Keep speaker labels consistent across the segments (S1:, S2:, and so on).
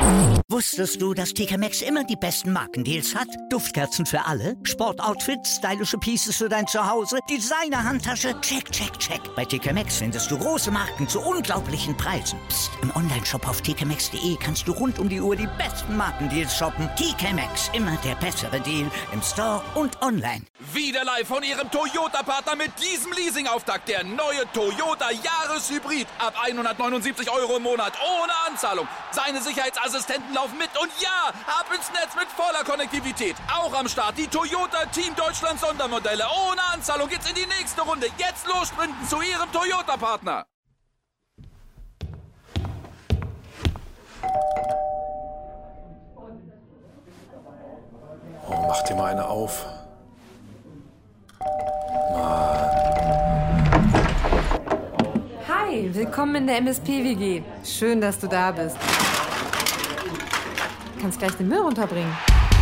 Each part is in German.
S1: Wusstest du, dass TK Maxx immer die besten Markendeals hat? Duftkerzen für alle, Sportoutfits, stylische Pieces für dein Zuhause, Designer-Handtasche, check, check, check. Bei TK Maxx findest du große Marken zu unglaublichen Preisen. Psst. Im Onlineshop auf tkmaxx.de kannst du rund um die Uhr die besten Markendeals shoppen. TK Maxx, immer der bessere Deal im Store und online.
S2: Wieder live von Ihrem Toyota-Partner mit diesem Leasing-Auftakt. Der neue Toyota Jahreshybrid. Ab 179 € im Monat. Ohne Anzahlung. Seine Sicherheitsassistenten laufen mit. Und ja, ab ins Netz mit voller Konnektivität. Auch am Start die Toyota Team Deutschland Sondermodelle. Ohne Anzahlung geht's in die nächste Runde. Jetzt los sprinten zu Ihrem Toyota-Partner.
S3: Oh, mach dir mal eine auf.
S4: Hi, willkommen in der MSP-WG. Schön, dass du da bist. Du kannst gleich den Müll runterbringen.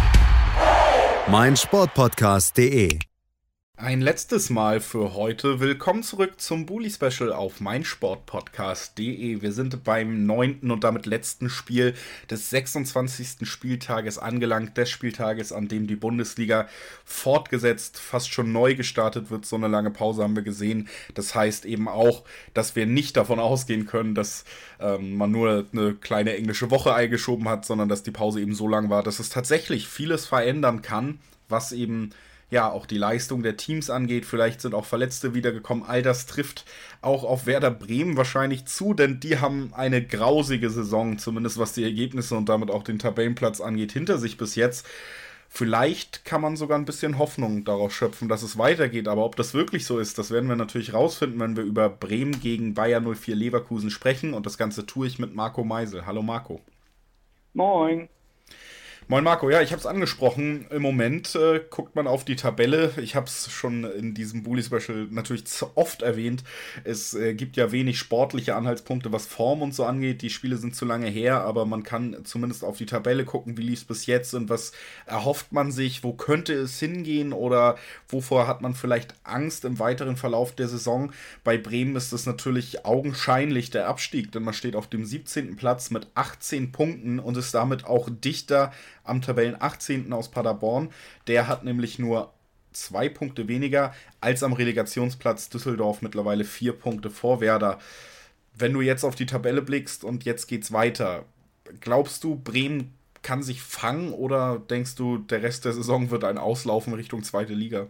S5: meinsportpodcast.de.
S3: Ein letztes Mal für heute. Willkommen zurück zum Bully Special auf meinsportpodcast.de. Wir sind beim 9. und damit letzten Spiel des 26. Spieltages angelangt. Des Spieltages, an dem die Bundesliga fortgesetzt, fast schon neu gestartet wird. So eine lange Pause haben wir gesehen. Das heißt eben auch, dass wir nicht davon ausgehen können, dass man nur eine kleine englische Woche eingeschoben hat, sondern dass die Pause eben so lang war, dass es tatsächlich vieles verändern kann, was eben ja auch die Leistung der Teams angeht. Vielleicht sind auch Verletzte wiedergekommen. All das trifft auch auf Werder Bremen wahrscheinlich zu, denn die haben eine grausige Saison, zumindest was die Ergebnisse und damit auch den Tabellenplatz angeht, hinter sich bis jetzt. Vielleicht kann man sogar ein bisschen Hoffnung darauf schöpfen, dass es weitergeht. Aber ob das wirklich so ist, das werden wir natürlich rausfinden, wenn wir über Bremen gegen Bayer 04 Leverkusen sprechen. Und das Ganze tue ich mit Marco Meisel. Hallo Marco.
S6: Moin.
S3: Moin Marco, ja, ich habe es angesprochen, im Moment guckt man auf die Tabelle, ich habe es schon in diesem Bully-Special natürlich zu oft erwähnt, es gibt ja wenig sportliche Anhaltspunkte, was Form und so angeht, die Spiele sind zu lange her, aber man kann zumindest auf die Tabelle gucken, wie lief es bis jetzt und was erhofft man sich, wo könnte es hingehen oder wovor hat man vielleicht Angst im weiteren Verlauf der Saison. Bei Bremen ist es natürlich augenscheinlich der Abstieg, denn man steht auf dem 17. Platz mit 18 Punkten und ist damit auch dichter am Tabellen 18. aus Paderborn. Der hat nämlich nur 2 Punkte weniger als am Relegationsplatz Düsseldorf, mittlerweile 4 Punkte vor Werder. Wenn du jetzt auf die Tabelle blickst und jetzt geht's weiter, glaubst du, Bremen kann sich fangen oder denkst du, der Rest der Saison wird ein Auslaufen Richtung zweite Liga?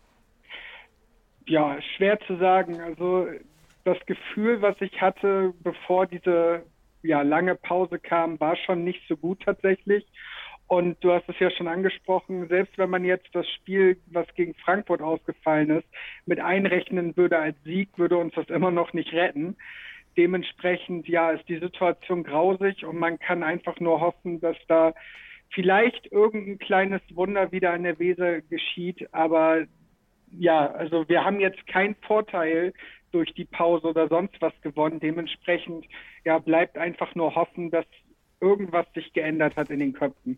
S6: Ja, schwer zu sagen. Also das Gefühl, was ich hatte, bevor diese lange Pause kam, war schon nicht so gut tatsächlich. Und du hast es ja schon angesprochen, selbst wenn man jetzt das Spiel, was gegen Frankfurt ausgefallen ist, mit einrechnen würde als Sieg, würde uns das immer noch nicht retten. Dementsprechend, ist die Situation grausig und man kann einfach nur hoffen, dass da vielleicht irgendein kleines Wunder wieder an der Weser geschieht. Aber also wir haben jetzt keinen Vorteil durch die Pause oder sonst was gewonnen. Dementsprechend, bleibt einfach nur hoffen, dass irgendwas sich geändert hat in den Köpfen.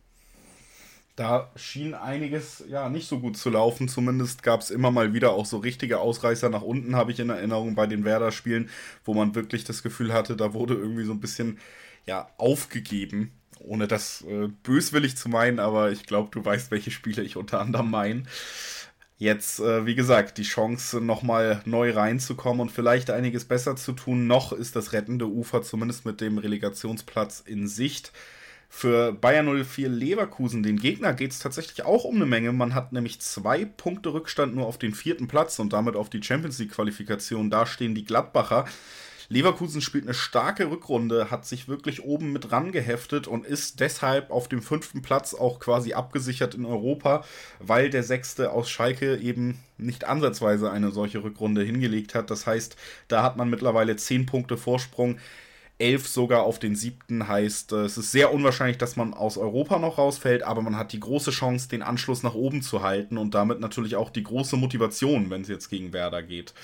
S3: Da schien einiges nicht so gut zu laufen. Zumindest gab es immer mal wieder auch so richtige Ausreißer nach unten, habe ich in Erinnerung bei den Werder-Spielen, wo man wirklich das Gefühl hatte, da wurde irgendwie so ein bisschen aufgegeben. Ohne das böswillig zu meinen, aber ich glaube, du weißt, welche Spiele ich unter anderem meine. Jetzt, wie gesagt, die Chance, nochmal neu reinzukommen und vielleicht einiges besser zu tun. Noch ist das rettende Ufer zumindest mit dem Relegationsplatz in Sicht. Für Bayer 04 Leverkusen, den Gegner, geht es tatsächlich auch um eine Menge. Man hat nämlich 2 Punkte Rückstand nur auf den 4. Platz und damit auf die Champions-League-Qualifikation. Da stehen die Gladbacher. Leverkusen spielt eine starke Rückrunde, hat sich wirklich oben mit rangeheftet und ist deshalb auf dem 5. Platz auch quasi abgesichert in Europa, weil der 6. aus Schalke eben nicht ansatzweise eine solche Rückrunde hingelegt hat. Das heißt, da hat man mittlerweile 10 Punkte Vorsprung. 11 sogar auf den 7. heißt, es ist sehr unwahrscheinlich, dass man aus Europa noch rausfällt, aber man hat die große Chance, den Anschluss nach oben zu halten und damit natürlich auch die große Motivation, wenn es jetzt gegen Werder geht.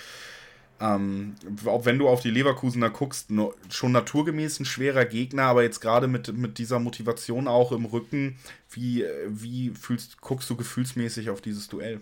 S3: Auch wenn du auf die Leverkusener guckst, schon naturgemäß ein schwerer Gegner, aber jetzt gerade mit dieser Motivation auch im Rücken, wie guckst du gefühlsmäßig auf dieses Duell?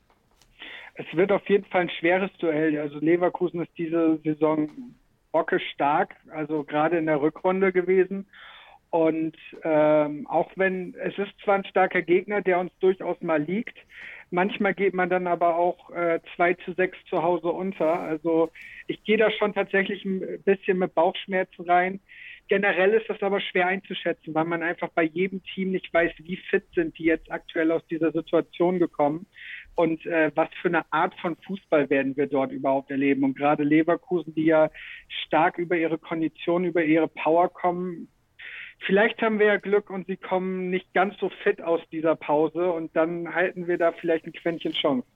S6: Es wird auf jeden Fall ein schweres Duell. Also Leverkusen ist diese Saison bockestark, also gerade in der Rückrunde gewesen. Und auch wenn es ist zwar ein starker Gegner, der uns durchaus mal liegt, manchmal geht man dann aber auch 2-6 zu Hause unter. Also ich gehe da schon tatsächlich ein bisschen mit Bauchschmerzen rein. Generell ist das aber schwer einzuschätzen, weil man einfach bei jedem Team nicht weiß, wie fit sind die jetzt aktuell aus dieser Situation gekommen und was für eine Art von Fußball werden wir dort überhaupt erleben. Und gerade Leverkusen, die ja stark über ihre Kondition, über ihre Power kommen, vielleicht haben wir ja Glück und sie kommen nicht ganz so fit aus dieser Pause und dann halten wir da vielleicht ein Quäntchen Chance.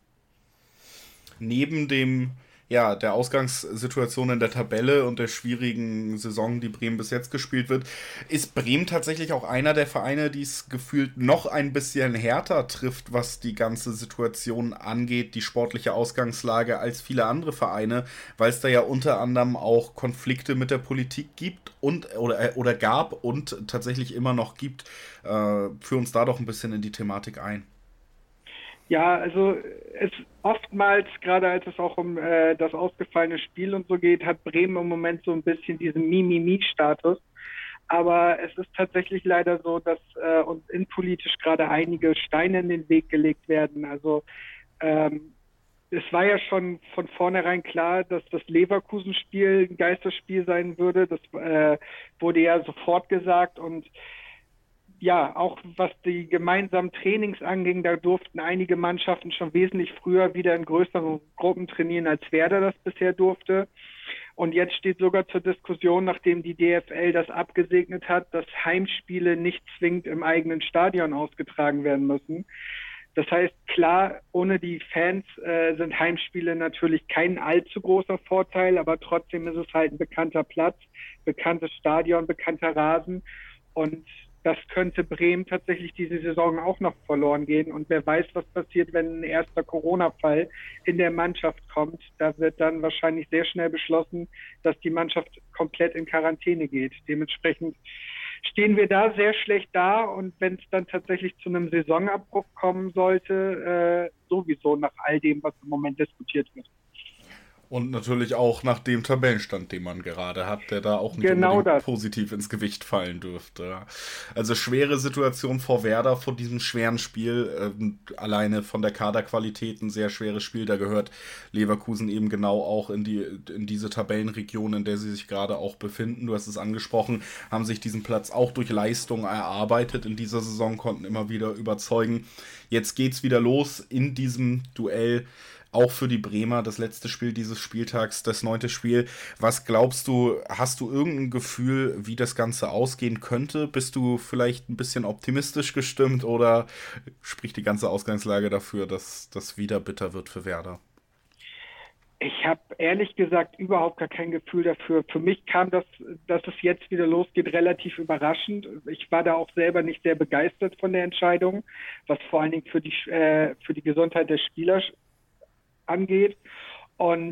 S3: Neben der Ausgangssituation in der Tabelle und der schwierigen Saison, die Bremen bis jetzt gespielt wird, ist Bremen tatsächlich auch einer der Vereine, die es gefühlt noch ein bisschen härter trifft, was die ganze Situation angeht, die sportliche Ausgangslage, als viele andere Vereine, weil es da ja unter anderem auch Konflikte mit der Politik gibt oder gab und tatsächlich immer noch gibt. Führ uns da doch ein bisschen in die Thematik ein.
S6: Ja, also es oftmals, gerade als es auch um das ausgefallene Spiel und so geht, hat Bremen im Moment so ein bisschen diesen Mimimi-Status. Aber es ist tatsächlich leider so, dass uns innenpolitisch gerade einige Steine in den Weg gelegt werden. Also es war ja schon von vornherein klar, dass das Leverkusen-Spiel ein Geisterspiel sein würde. Das wurde ja sofort gesagt und ja, auch was die gemeinsamen Trainings anging, da durften einige Mannschaften schon wesentlich früher wieder in größeren Gruppen trainieren, als Werder das bisher durfte. Und jetzt steht sogar zur Diskussion, nachdem die DFL das abgesegnet hat, dass Heimspiele nicht zwingend im eigenen Stadion ausgetragen werden müssen. Das heißt, klar, ohne die Fans sind Heimspiele natürlich kein allzu großer Vorteil, aber trotzdem ist es halt ein bekannter Platz, bekanntes Stadion, bekannter Rasen und das könnte Bremen tatsächlich diese Saison auch noch verloren gehen. Und wer weiß, was passiert, wenn ein erster Corona-Fall in der Mannschaft kommt. Da wird dann wahrscheinlich sehr schnell beschlossen, dass die Mannschaft komplett in Quarantäne geht. Dementsprechend stehen wir da sehr schlecht da. Und wenn es dann tatsächlich zu einem Saisonabbruch kommen sollte, sowieso nach all dem, was im Moment diskutiert wird.
S3: Und natürlich auch nach dem Tabellenstand, den man gerade hat, der da auch nicht
S6: genau
S3: unbedingt
S6: das
S3: positiv ins Gewicht fallen dürfte. Also schwere Situation vor Werder, vor diesem schweren Spiel. Alleine von der Kaderqualität ein sehr schweres Spiel. Da gehört Leverkusen eben genau auch in diese Tabellenregion, in der sie sich gerade auch befinden. Du hast es angesprochen, haben sich diesen Platz auch durch Leistung erarbeitet in dieser Saison, konnten immer wieder überzeugen. Jetzt geht's wieder los in diesem Duell. Auch für die Bremer, das letzte Spiel dieses Spieltags, das 9. Spiel. Was glaubst du, hast du irgendein Gefühl, wie das Ganze ausgehen könnte? Bist du vielleicht ein bisschen optimistisch gestimmt oder spricht die ganze Ausgangslage dafür, dass das wieder bitter wird für Werder?
S6: Ich habe ehrlich gesagt überhaupt gar kein Gefühl dafür. Für mich kam das, dass es jetzt wieder losgeht, relativ überraschend. Ich war da auch selber nicht sehr begeistert von der Entscheidung, was vor allen Dingen für die Gesundheit der Spieler angeht. Und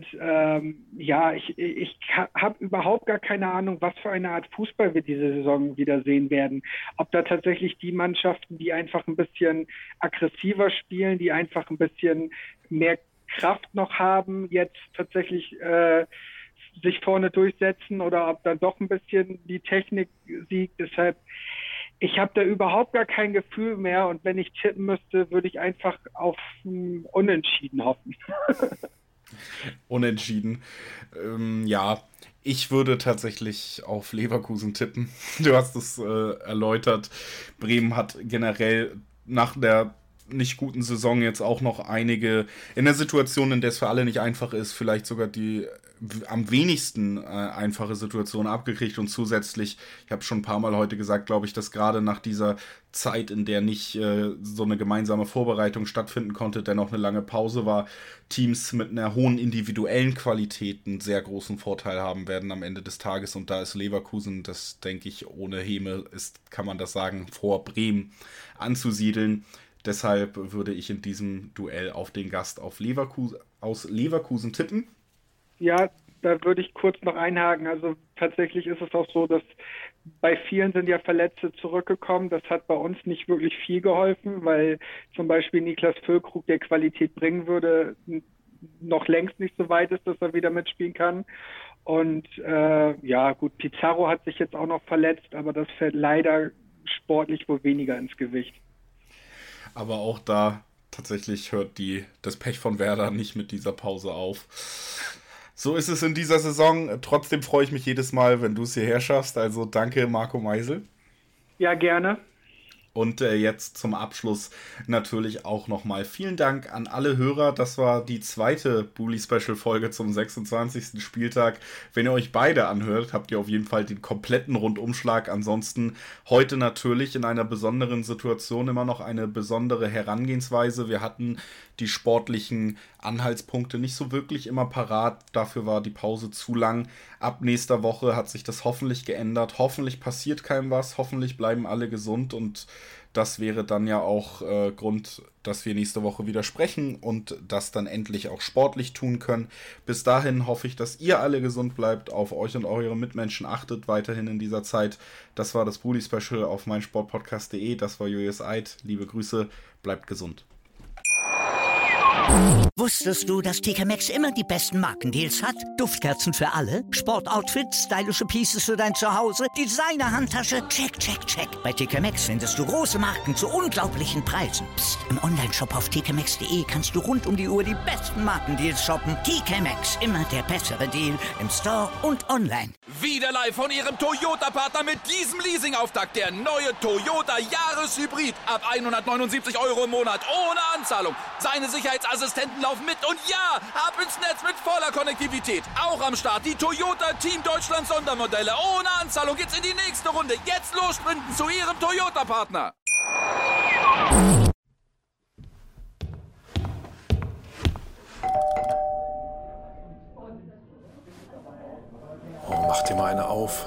S6: ich habe überhaupt gar keine Ahnung, was für eine Art Fußball wir diese Saison wieder sehen werden. Ob da tatsächlich die Mannschaften, die einfach ein bisschen aggressiver spielen, die einfach ein bisschen mehr Kraft noch haben, jetzt tatsächlich sich vorne durchsetzen oder ob dann doch ein bisschen die Technik siegt. Deshalb ich habe da überhaupt gar kein Gefühl mehr und wenn ich tippen müsste, würde ich einfach auf Unentschieden hoffen.
S3: Unentschieden. Ich würde tatsächlich auf Leverkusen tippen. Du hast es erläutert. Bremen hat generell nach der nicht guten Saison jetzt auch noch einige in der Situation, in der es für alle nicht einfach ist, vielleicht sogar die am wenigsten einfache Situation abgekriegt und zusätzlich, ich habe schon ein paar Mal heute gesagt, glaube ich, dass gerade nach dieser Zeit, in der nicht so eine gemeinsame Vorbereitung stattfinden konnte, dennoch eine lange Pause war, Teams mit einer hohen individuellen Qualität einen sehr großen Vorteil haben werden am Ende des Tages und da ist Leverkusen, das denke ich, ohne Häme ist, kann man das sagen, vor Bremen anzusiedeln. Deshalb würde ich in diesem Duell auf den Gast aus Leverkusen tippen.
S6: Ja, da würde ich kurz noch einhaken. Also tatsächlich ist es auch so, dass bei vielen sind ja Verletzte zurückgekommen. Das hat bei uns nicht wirklich viel geholfen, weil zum Beispiel Niklas Füllkrug, der Qualität bringen würde, noch längst nicht so weit ist, dass er wieder mitspielen kann. Und gut, Pizarro hat sich jetzt auch noch verletzt, aber das fällt leider sportlich wohl weniger ins Gewicht.
S3: Aber auch da tatsächlich hört das Pech von Werder nicht mit dieser Pause auf. So ist es in dieser Saison. Trotzdem freue ich mich jedes Mal, wenn du es hierher schaffst. Also danke, Marco Meisel.
S6: Ja, gerne.
S3: Und jetzt zum Abschluss natürlich auch nochmal vielen Dank an alle Hörer. Das war die zweite Bully-Special-Folge zum 26. Spieltag. Wenn ihr euch beide anhört, habt ihr auf jeden Fall den kompletten Rundumschlag. Ansonsten heute natürlich in einer besonderen Situation immer noch eine besondere Herangehensweise. Wir hatten die sportlichen Anhaltspunkte nicht so wirklich immer parat. Dafür war die Pause zu lang. Ab nächster Woche hat sich das hoffentlich geändert. Hoffentlich passiert keinem was. Hoffentlich bleiben alle gesund. Und das wäre dann ja auch Grund, dass wir nächste Woche wieder sprechen und das dann endlich auch sportlich tun können. Bis dahin hoffe ich, dass ihr alle gesund bleibt, auf euch und eure Mitmenschen achtet weiterhin in dieser Zeit. Das war das Bully-Special auf meinsportpodcast.de. Das war Julius Eid. Liebe Grüße, bleibt gesund.
S1: Wusstest du, dass TK Maxx immer die besten Markendeals hat? Duftkerzen für alle, Sportoutfits, stylische Pieces für dein Zuhause, Designer-Handtasche, check, check, check. Bei TK Maxx findest du große Marken zu unglaublichen Preisen. Psst. Im Onlineshop auf tkmaxx.de kannst du rund um die Uhr die besten Markendeals shoppen. TK Maxx, immer der bessere Deal im Store und online.
S2: Wieder live von Ihrem Toyota-Partner mit diesem Leasing-Auftakt. Der neue Toyota Jahreshybrid. Ab 179 Euro im Monat ohne Anzahlung. Seine Sicherheitsassistenten laufen mit und ja, ab ins Netz mit voller Konnektivität. Auch am Start die Toyota Team Deutschland Sondermodelle. Ohne Anzahlung geht's in die nächste Runde. Jetzt los sprinten zu Ihrem Toyota-Partner.
S5: Oh, mach dir mal eine auf.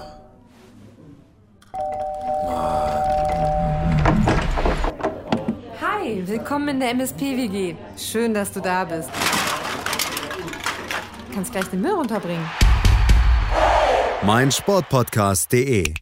S4: Hi, willkommen in der MSP-WG. Schön, dass du da bist. Du kannst gleich den Müll runterbringen.
S7: meinsportpodcast.de.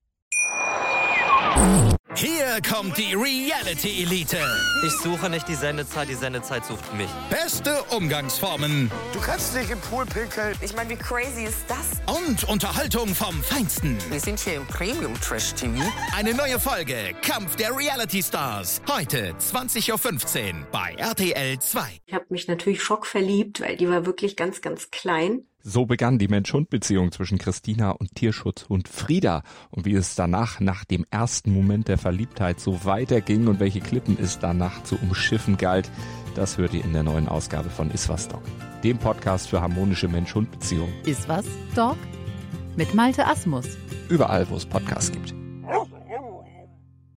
S8: Hier kommt die Reality-Elite.
S9: Ich suche nicht die Sendezeit sucht mich.
S8: Beste Umgangsformen.
S10: Du kannst nicht im Pool pinkeln.
S11: Ich meine, wie crazy ist das?
S8: Und Unterhaltung vom Feinsten.
S11: Wir sind hier im Premium-Trash-TV.
S8: Eine neue Folge Kampf der Reality-Stars. Heute 20.15 Uhr bei RTL 2.
S12: Ich habe mich natürlich schockverliebt, weil die war wirklich ganz, ganz klein.
S13: So begann die Mensch-Hund-Beziehung zwischen Christina und Tierschutzhund Frieda. Und wie es danach, nach dem ersten Moment der Verliebtheit, so weiterging und welche Klippen es danach zu umschiffen galt, das hört ihr in der neuen Ausgabe von Iswas Dog, dem Podcast für harmonische Mensch-Hund-Beziehungen.
S14: Iswas Dog mit Malte Asmus.
S13: Überall, wo es Podcasts gibt.